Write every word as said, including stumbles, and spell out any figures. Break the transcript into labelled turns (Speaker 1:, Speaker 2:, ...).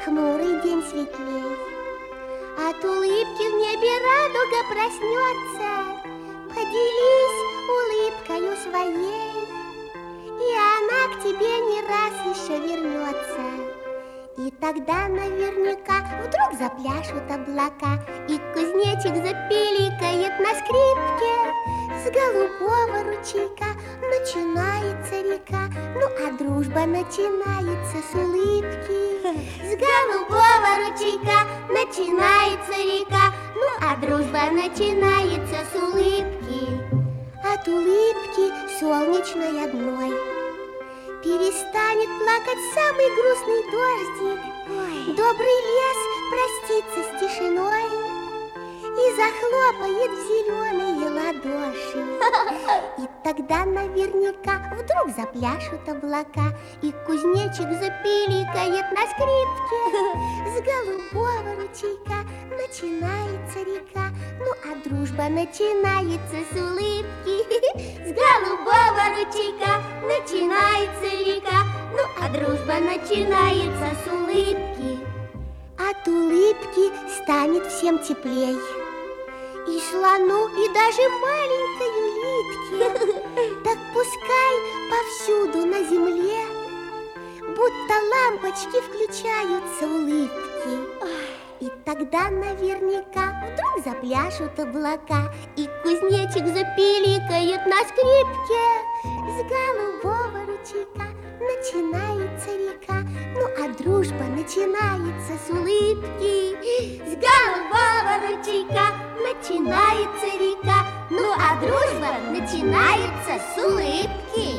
Speaker 1: хмурый день светлей. От улыбки в небе радуга проснется. Поделись улыбкою своей, и она к тебе не раз еще вернется. И тогда наверняка вдруг запляшут облака, и кузнечик запиликает на скрипке. С голубого ручейка начинается река, ну а дружба начинается с улыбки. С голубого ручейка начинается река, ну а дружба начинается с улыбки. От улыбки солнечной одной перестанет плакать самый грустный дождик. Ой. Добрый лес простится с тишиной и захлопает в зеленые ладоши. И тогда наверняка вдруг запляшут облака, и кузнечик запиликает на скрипке. С голубого ручейка начинается река, ну а дружба начинается с улыбки. С голубого ручейка начинается река, ну а дружба начинается с улыбки. От улыбки станет всем теплей, и слону, и даже маленькой улитке. Так пускай повсюду на земле будто лампочки включаются улыбки. И тогда наверняка вдруг запляшут облака, и кузнечик запиликает на скрипке. С голубого ручейка начинается река, ну а дружба начинается с улыбки. С голубого ручейка начинается река, ну а дружба начинается с улыбки.